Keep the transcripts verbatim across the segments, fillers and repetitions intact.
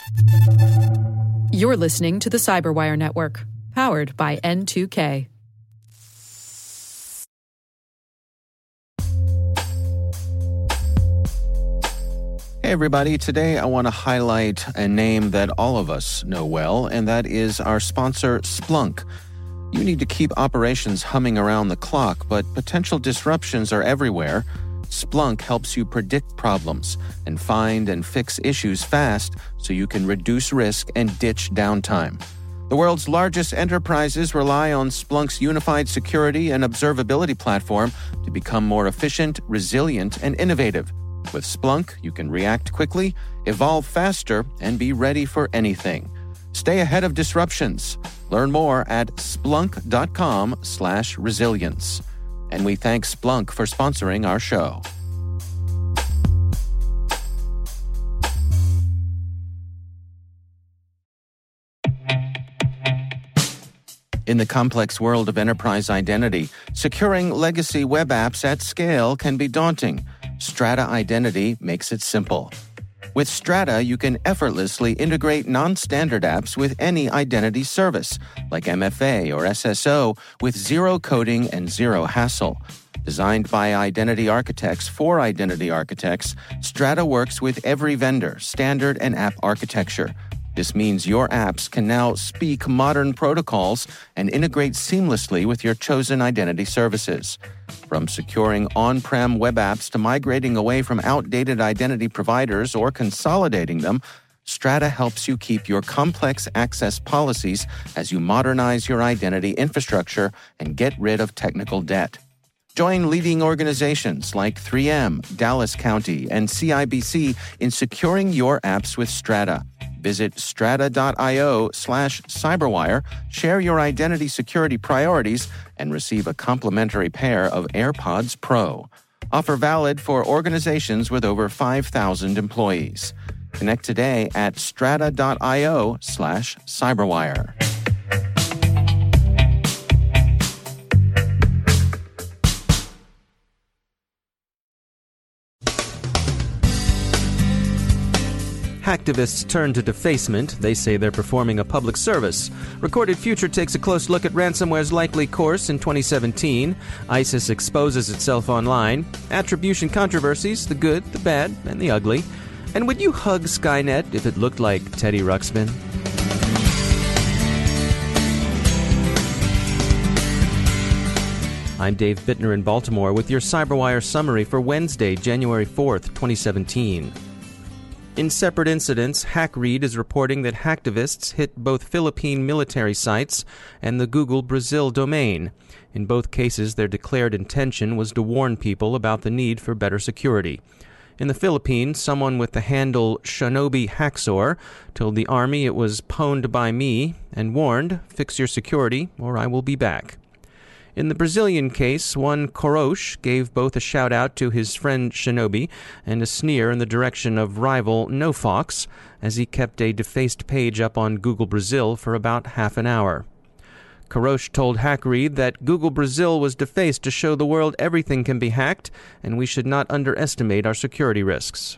You're listening to the Cyberwire Network, powered by N two K. Hey everybody, today I want to highlight a name that all of us know well, and that is our sponsor, Splunk. You need to keep operations humming around the clock, but potential disruptions are everywhere. Splunk helps you predict problems and find and fix issues fast so you can reduce risk and ditch downtime. The world's largest enterprises rely on Splunk's unified security and observability platform to become more efficient, resilient, and innovative. With Splunk, you can react quickly, evolve faster, and be ready for anything. Stay ahead of disruptions. Learn more at splunk.com slash resilience. And we thank Splunk for sponsoring our show. In the complex world of enterprise identity, securing legacy web apps at scale can be daunting. Strata Identity makes it simple. With Strata, you can effortlessly integrate non-standard apps with any identity service, like M F A or S S O, with zero coding and zero hassle. Designed by identity architects for identity architects, Strata works with every vendor, standard, and app architecture. This means your apps can now speak modern protocols and integrate seamlessly with your chosen identity services. From securing on-prem web apps to migrating away from outdated identity providers or consolidating them, Strata helps you keep your complex access policies as you modernize your identity infrastructure and get rid of technical debt. Join leading organizations like three M, Dallas County, and C I B C in securing your apps with Strata. Visit strata.io slash cyberwire, share your identity security priorities, and receive a complimentary pair of AirPods Pro. Offer valid for organizations with over five thousand employees. Connect today at strata.io slash cyberwire. Hacktivists turn to defacement. They say they're performing a public service. Recorded Future takes a close look at ransomware's likely course in twenty seventeen. ISIS exposes itself online. Attribution controversies, the good, the bad, and the ugly. And would you hug Skynet if it looked like Teddy Ruxpin? I'm Dave Bittner in Baltimore with your CyberWire summary for Wednesday, January fourth, twenty seventeen. In separate incidents, HackRead is reporting that hacktivists hit both Philippine military sites and the Google Brazil domain. In both cases, their declared intention was to warn people about the need for better security. In the Philippines, someone with the handle Shinobi Hacksaw told the army it was pwned by me and warned, "Fix your security or I will be back." In the Brazilian case, one Korosh gave both a shout-out to his friend Shinobi and a sneer in the direction of rival NoFox as he kept a defaced page up on Google Brazil for about half an hour. Korosh told HackRead that Google Brazil was defaced to show the world everything can be hacked and we should not underestimate our security risks.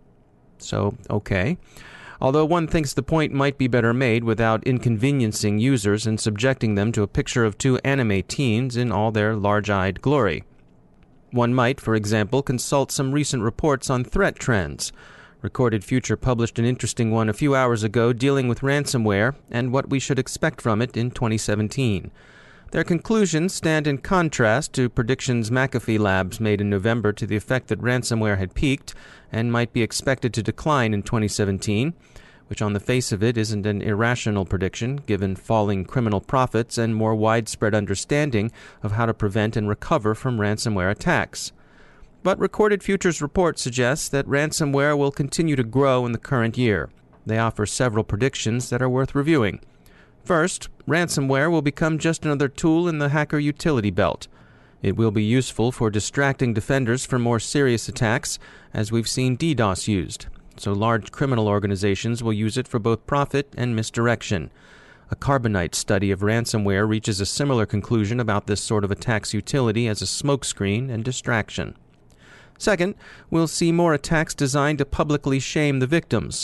So, okay. Although one thinks the point might be better made without inconveniencing users and subjecting them to a picture of two anime teens in all their large-eyed glory. One might, for example, consult some recent reports on threat trends. Recorded Future published an interesting one a few hours ago dealing with ransomware and what we should expect from it in twenty seventeen. Their conclusions stand in contrast to predictions McAfee Labs made in November to the effect that ransomware had peaked and might be expected to decline in twenty seventeen, which on the face of it isn't an irrational prediction given falling criminal profits and more widespread understanding of how to prevent and recover from ransomware attacks. But Recorded Future's report suggests that ransomware will continue to grow in the current year. They offer several predictions that are worth reviewing. First, ransomware will become just another tool in the hacker utility belt. It will be useful for distracting defenders from more serious attacks, as we've seen DDoS used. So large criminal organizations will use it for both profit and misdirection. A Carbonite study of ransomware reaches a similar conclusion about this sort of attack's utility as a smokescreen and distraction. Second, we'll see more attacks designed to publicly shame the victims.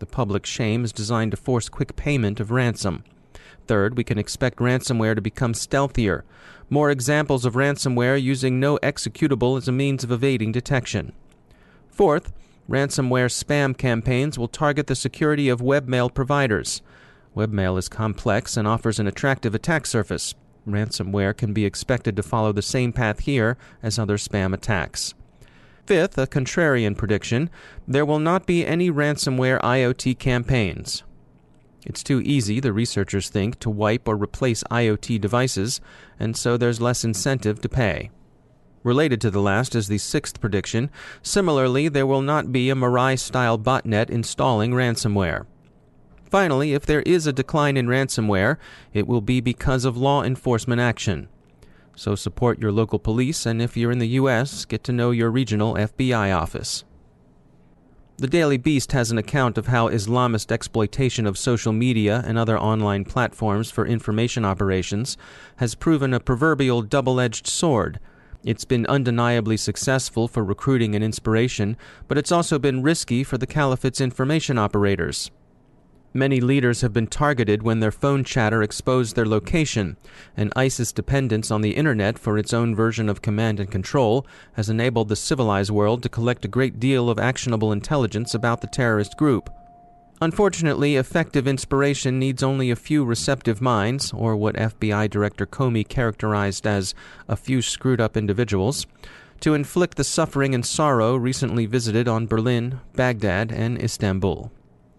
The public shame is designed to force quick payment of ransom. Third, we can expect ransomware to become stealthier. More examples of ransomware using no executable as a means of evading detection. Fourth, ransomware spam campaigns will target the security of webmail providers. Webmail is complex and offers an attractive attack surface. Ransomware can be expected to follow the same path here as other spam attacks. Fifth, a contrarian prediction, there will not be any ransomware IoT campaigns. It's too easy, the researchers think, to wipe or replace IoT devices, and so there's less incentive to pay. Related to the last is the sixth prediction. Similarly, there will not be a Mirai-style botnet installing ransomware. Finally, if there is a decline in ransomware, it will be because of law enforcement action. So support your local police, and if you're in the U S, get to know your regional F B I office. The Daily Beast has an account of how Islamist exploitation of social media and other online platforms for information operations has proven a proverbial double-edged sword. It's been undeniably successful for recruiting and inspiration, but it's also been risky for the caliphate's information operators. Many leaders have been targeted when their phone chatter exposed their location, and ISIS dependence on the internet for its own version of command and control has enabled the civilized world to collect a great deal of actionable intelligence about the terrorist group. Unfortunately, effective inspiration needs only a few receptive minds, or what F B I Director Comey characterized as a few screwed-up individuals, to inflict the suffering and sorrow recently visited on Berlin, Baghdad, and Istanbul.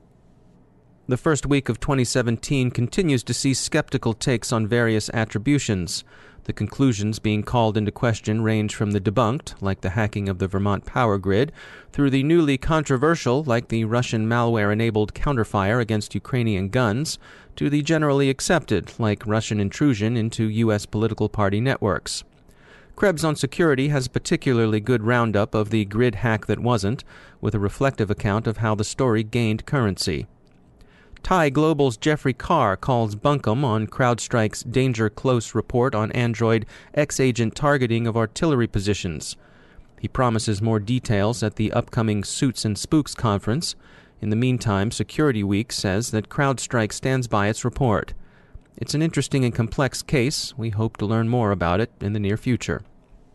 The first week of twenty seventeen continues to see skeptical takes on various attributions. The conclusions being called into question range from the debunked, like the hacking of the Vermont power grid, through the newly controversial, like the Russian malware-enabled counterfire against Ukrainian guns, to the generally accepted, like Russian intrusion into U S political party networks. Krebs on Security has a particularly good roundup of the grid hack that wasn't, with a reflective account of how the story gained currency. Thai Global's Jeffrey Carr calls bunkum on CrowdStrike's Danger Close report on Android X-agent targeting of artillery positions. He promises more details at the upcoming Suits and Spooks conference. In the meantime, Security Week says that CrowdStrike stands by its report. It's an interesting and complex case. We hope to learn more about it in the near future.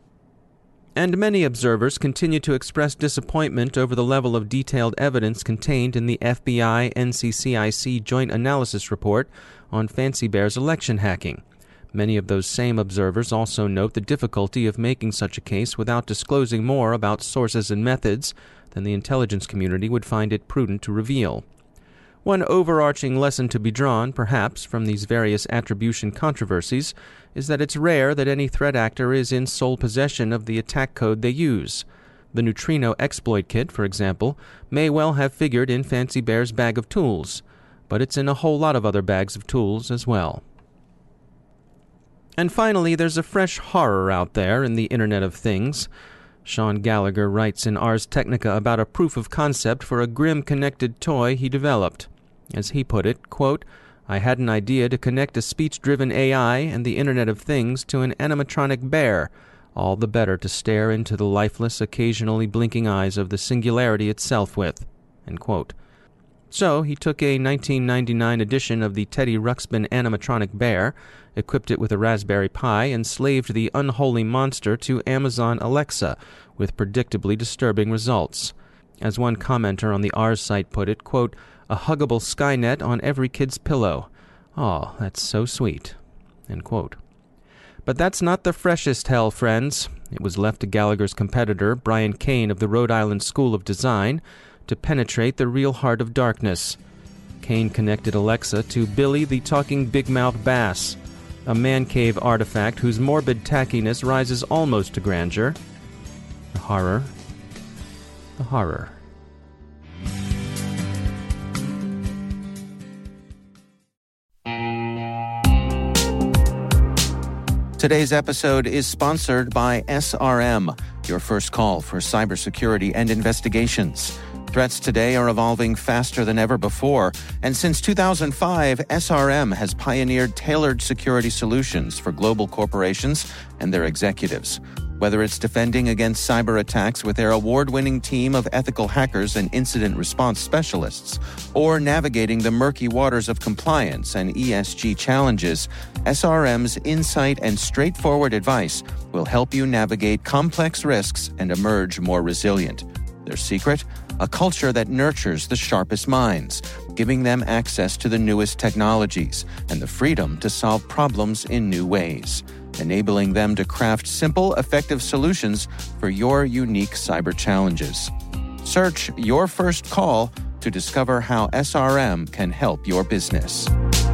And many observers continue to express disappointment over the level of detailed evidence contained in the F B I N C C I C Joint Analysis Report on Fancy Bear's election hacking. Many of those same observers also note the difficulty of making such a case without disclosing more about sources and methods than the intelligence community would find it prudent to reveal. One overarching lesson to be drawn, perhaps, from these various attribution controversies is that it's rare that any threat actor is in sole possession of the attack code they use. The Neutrino exploit kit, for example, may well have figured in Fancy Bear's bag of tools, but it's in a whole lot of other bags of tools as well. And finally, there's a fresh horror out there in the Internet of Things. Sean Gallagher writes in Ars Technica about a proof of concept for a grim connected toy he developed. As he put it, quote, I had an idea to connect a speech-driven A I and the Internet of Things to an animatronic bear, all the better to stare into the lifeless, occasionally blinking eyes of the singularity itself with, end quote. So he took a nineteen ninety-nine edition of the Teddy Ruxpin animatronic bear, equipped it with a Raspberry Pi, and slaved the unholy monster to Amazon Alexa, with predictably disturbing results. As one commenter on the Ars site put it, quote, a huggable Skynet on every kid's pillow. Oh, that's so sweet, end quote. But that's not the freshest hell, friends. It was left to Gallagher's competitor, Brian Kane of the Rhode Island School of Design, to penetrate the real heart of darkness. Kane connected Alexa to Billy the Talking Big Mouth Bass, a man cave artifact whose morbid tackiness rises almost to grandeur. The horror. The horror. Today's episode is sponsored by S R M, your first call for cybersecurity and investigations. Threats today are evolving faster than ever before, and since two thousand five, S R M has pioneered tailored security solutions for global corporations and their executives. Whether it's defending against cyber attacks with their award-winning team of ethical hackers and incident response specialists, or navigating the murky waters of compliance and E S G challenges, S R M's insight and straightforward advice will help you navigate complex risks and emerge more resilient. Their secret? A culture that nurtures the sharpest minds, giving them access to the newest technologies and the freedom to solve problems in new ways, enabling them to craft simple, effective solutions for your unique cyber challenges. Search Your First Call to discover how S R M can help your business.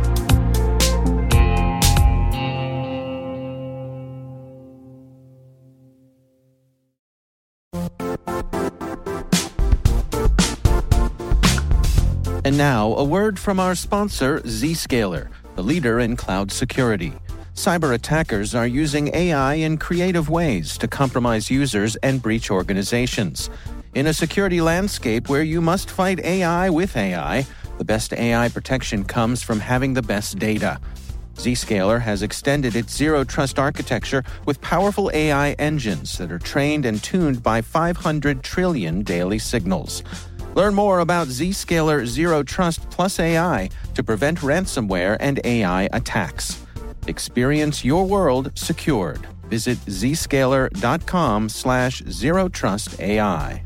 And now, a word from our sponsor, Zscaler, the leader in cloud security. Cyber attackers are using A I in creative ways to compromise users and breach organizations. In a security landscape where you must fight A I with A I, the best A I protection comes from having the best data. Zscaler has extended its zero-trust architecture with powerful A I engines that are trained and tuned by five hundred trillion daily signals. Learn more about Zscaler Zero Trust Plus A I to prevent ransomware and A I attacks. Experience your world secured. Visit zscaler.com slash zero trust AI.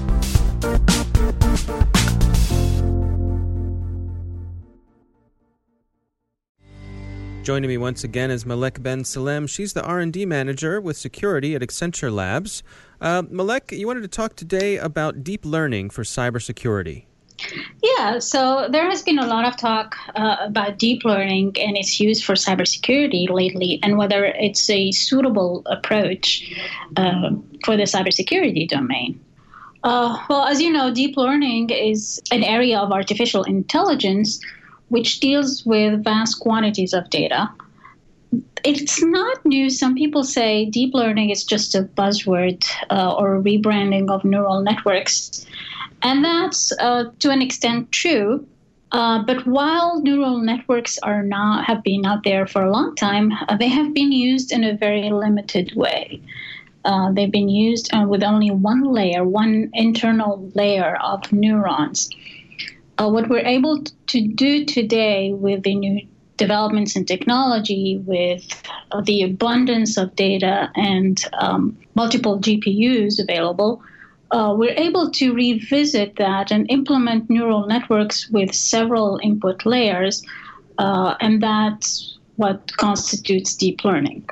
Joining me once again is Malek Ben Salem. She's the R and D manager with security at Accenture Labs. Uh, Malek, you wanted to talk today about deep learning for cybersecurity. Yeah, so there has been a lot of talk uh, about deep learning and its use for cybersecurity lately, and whether it's a suitable approach uh, for the cybersecurity domain. Uh, well, as you know, deep learning is an area of artificial intelligence which deals with vast quantities of data. It's not new. Some people say deep learning is just a buzzword uh, or a rebranding of neural networks. And that's uh, to an extent true. Uh, but while neural networks are not have been out there for a long time, uh, they have been used in a very limited way. Uh, they've been used uh, with only one layer, one internal layer of neurons. Uh, what we're able to do today with the new developments in technology, with uh, the abundance of data and um, multiple G P Us available, uh, we're able to revisit that and implement neural networks with several input layers, uh, and that's what constitutes deep learning.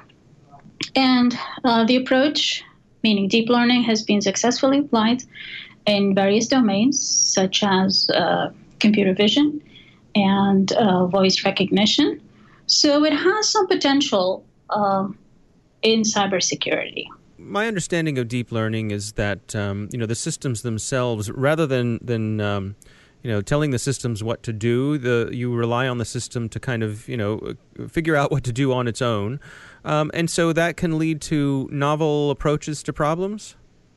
And uh, the approach, meaning deep learning, has been successfully applied in various domains, such as uh, computer vision and uh, voice recognition. So it has some potential uh, in cybersecurity. My understanding of deep learning is that um, you know the systems themselves, rather than than um, you know telling the systems what to do, the you rely on the system to kind of you know figure out what to do on its own, um, and so that can lead to novel approaches to problems.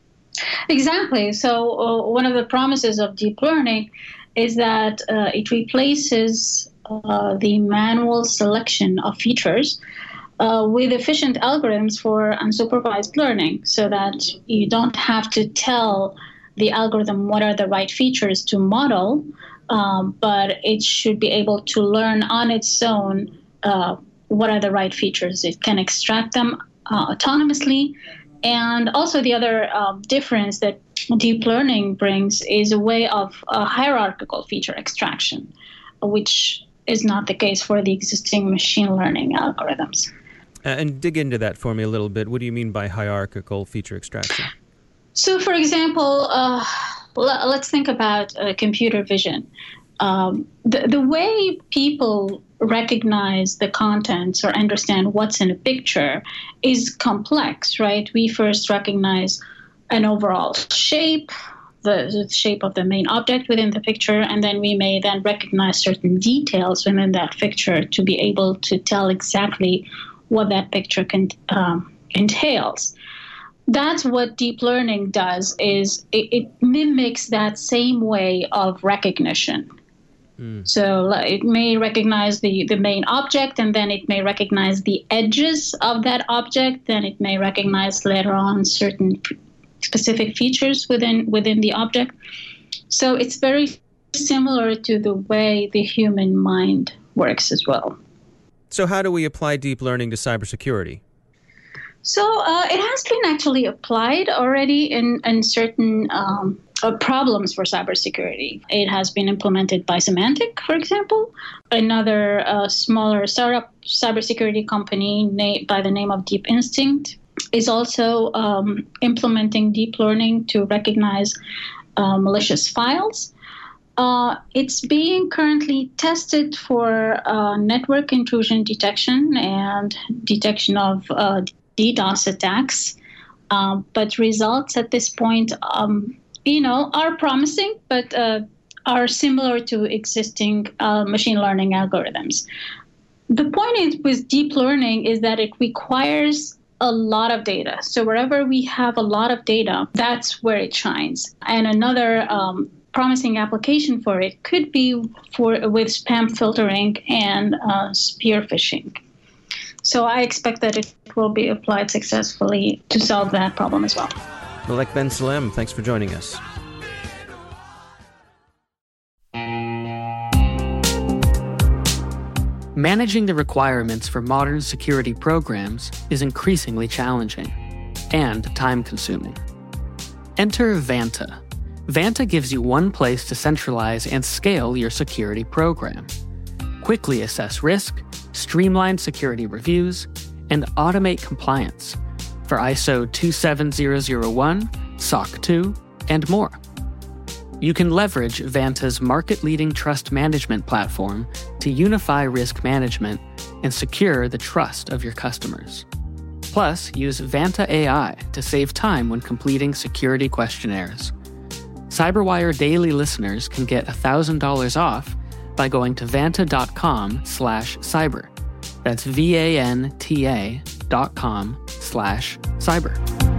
Exactly. So uh, one of the promises of deep learning is that uh, it replaces uh, the manual selection of features uh, with efficient algorithms for unsupervised learning, so that you don't have to tell the algorithm what are the right features to model, um, but it should be able to learn on its own uh, what are the right features. It can extract them uh, autonomously. And also the other uh, difference that deep learning brings is a way of uh, hierarchical feature extraction, which is not the case for the existing machine learning algorithms. Uh, and dig into that for me a little bit. What do you mean by hierarchical feature extraction? So, for example, uh, l- let's think about uh, computer vision. Um, the, the way people recognize the contents or understand what's in a picture is complex, right? We first recognize an overall shape, the, the shape of the main object within the picture, and then we may then recognize certain details within that picture to be able to tell exactly what that picture can, um, entails. That's what deep learning does, is it, it mimics that same way of recognition. Mm. So it may recognize the, the main object, and then it may recognize the edges of that object, and it may recognize later on certain specific features within within the object. So it's very similar to the way the human mind works as well. So how do we apply deep learning to cybersecurity? So uh, it has been actually applied already in, in certain um, uh, problems for cybersecurity. It has been implemented by Symantec, for example. Another uh, smaller startup cybersecurity company na- by the name of Deep Instinct is also um, implementing deep learning to recognize uh, malicious files. Uh, it's being currently tested for uh, network intrusion detection and detection of uh, DDoS attacks, um, but results at this point, um, you know, are promising, but uh, are similar to existing uh, machine learning algorithms. The point is with deep learning is that it requires a lot of data. So wherever we have a lot of data, that's where it shines. And another um, promising application for it could be for with spam filtering and uh, spear phishing. So I expect that it will be applied successfully to solve that problem as well. Malek Ben Salem, thanks for joining us. Managing the requirements for modern security programs is increasingly challenging and time-consuming. Enter Vanta. Vanta gives you one place to centralize and scale your security program. Quickly assess risk, streamline security reviews, and automate compliance for I S O two seven zero zero one, S O C two, and more. You can leverage Vanta's market-leading trust management platform to unify risk management and secure the trust of your customers. Plus, use Vanta A I to save time when completing security questionnaires. CyberWire Daily listeners can get one thousand dollars off by going to vanta.com slash cyber. That's V-A-N-T-A dot com slash cyber.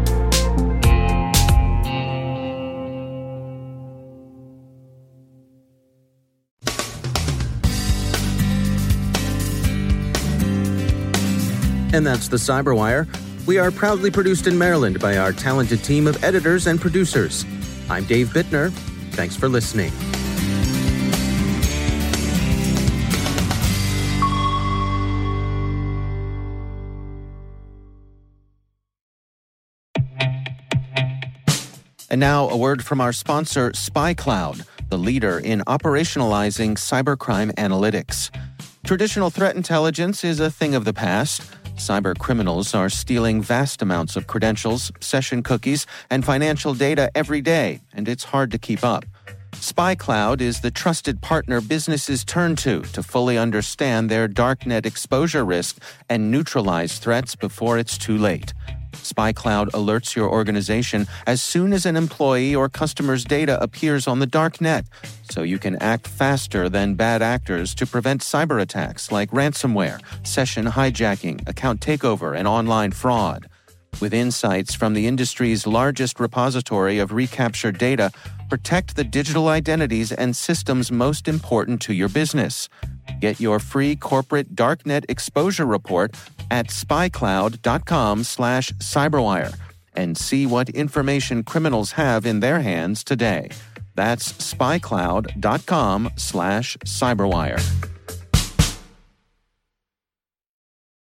And that's the CyberWire. We are proudly produced in Maryland by our talented team of editors and producers. I'm Dave Bittner. Thanks for listening. And now a word from our sponsor, SpyCloud, the leader in operationalizing cybercrime analytics. Traditional threat intelligence is a thing of the past. Cyber criminals are stealing vast amounts of credentials, session cookies, and financial data every day, and it's hard to keep up. SpyCloud is the trusted partner businesses turn to to fully understand their darknet exposure risk and neutralize threats before it's too late. SpyCloud alerts your organization as soon as an employee or customer's data appears on the dark net, so you can act faster than bad actors to prevent cyber attacks like ransomware, session hijacking, account takeover, and online fraud. With insights from the industry's largest repository of recaptured data, protect the digital identities and systems most important to your business. Get your free corporate darknet exposure report at spycloud.com slash cyberwire and see what information criminals have in their hands today. That's spycloud.com slash cyberwire.